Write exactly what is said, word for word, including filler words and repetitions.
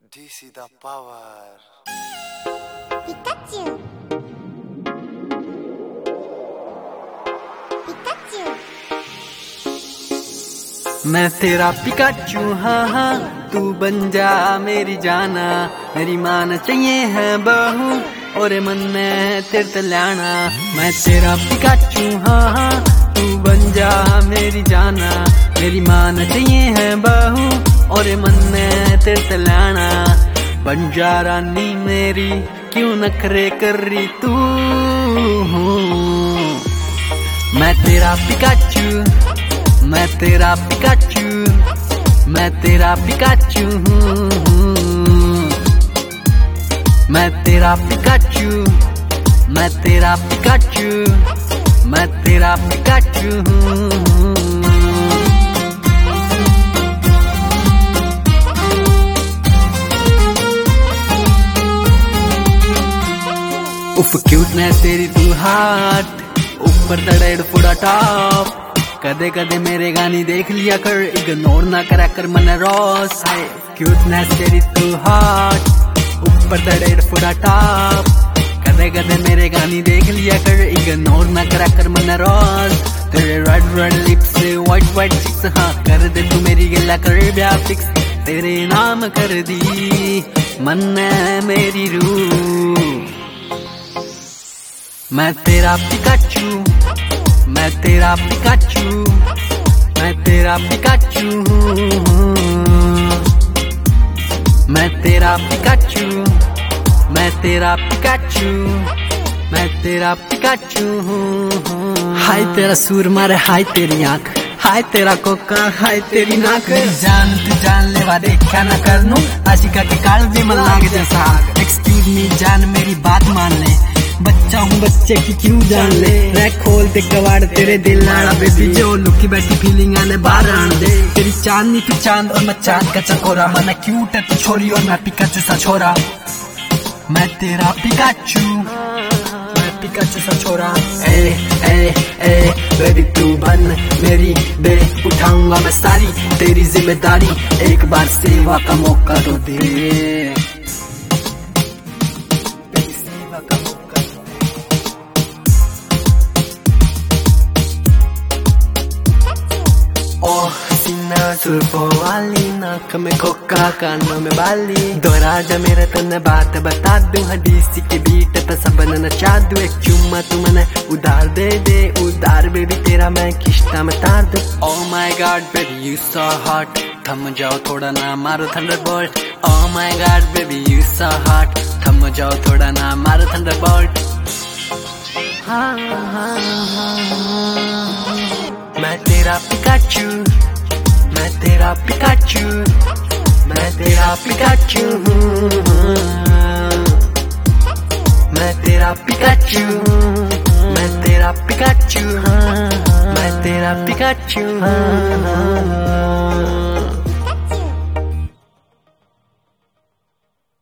D C the power. Pikachu. Pikachu. मैं तेरा Pikachu हाँ हाँ तू बन जा मेरी जाना, मेरी मान चाहिए है बहू और मन में तेरे तलाना। मैं तेरा पिकाचू हाँ हाँ तू बन जा मेरी जाना, मेरी मान चाहिए है बहू और मन में तेरे तलाना। बन जा रानी मेरी क्यों नखरे कर रही तू, मैं तेरा पिकाचू, मैं तेरा पिकाचू, मैं तेरा पिकाचू हूँ, मैं तेरा पिकाचू, मैं तेरा पिकाचू, मैं तेरा पिकाचू हूँ। उफ क्यूटनेस तेरी तू हाथ ऊपर दड़ेड़ पूरा टॉप, कदे कदे मेरे गानी देख लिया कर, इग्नोर ना करा कर मन रॉस है। क्यूटनेस तेरी तू हॉट ऊपर दड़ेड़ पूरा टॉप, कदे कदे मेरे गानी देख लिया कर, इग्नोर ना करा कर मन रॉस। तेरे red red lips white white cheeks, हाँ कर दे तू मेरी गिला कर ब्याह फिक्स, तेरे नाम कर दी मन है मेरी रूह। मैं तेरा पिकाचू, मैं तेरा पिकाचू, मैं तेरा पिकाचू हूँ, मैं तेरा पिकाचू, मैं तेरा पिकाचू, मैं तेरा पिकाचू हूँ। हाय तेरा सूर मारे, हाय तेरी आँख, हाय तेरा कोका, हाय तेरी नाक। जान तू जान लेवा देखा ना करनू, आशिका के काल भी मन लागे जैसा। एक्सक्यूज मी जान मेरी बात मान ले, बच्चा हूँ बच्चे की क्यों जान ले। रैक खोल दे कवाड़ तेरे दिल नाड़ा बेबी, जो लुकी बैठी फीलिंग आने बाहर आन दे। तेरी चांदनी तू चांद और मैं चांद का चकोरा, मैं क्यूट है तू छोरी और मैं पिकाचू सा छोरा। मैं तेरा पिकाचू, मैं पिकाचू सा छोरा। ए ए ए बेबी तू बन मेरी बे, उठाऊंगा मैं सारी तेरी जिम्मेदारी, एक बार सेवा का मौका तो दे। ओह सीना जुल्फों वाली, नाक में कोका कानों में बाली, दोहरा जा मेरे तन बात बता दूं, हदीसी के बीट तो सबन नचा दूं। एक चुम्मा तू मने उधार दे दे, उधार बेबी तेरा मैं किश्ता में तार दूं। Oh my god baby you so hot, थम जाओ थोड़ा ना मारो thunderbolt. Oh my god baby you so hot, थम जाओ थोड़ा ना मारो थंडरबोल्ट। हाँ हाँ हाँ मैं तेरा पिकाचू, मैं तेरा पिकाचू, मैं तेरा पिकाचू हूँ, मैं तेरा पिकाचू, मैं तेरा पिकाचू, मैं तेरा पिकाचू हूँ।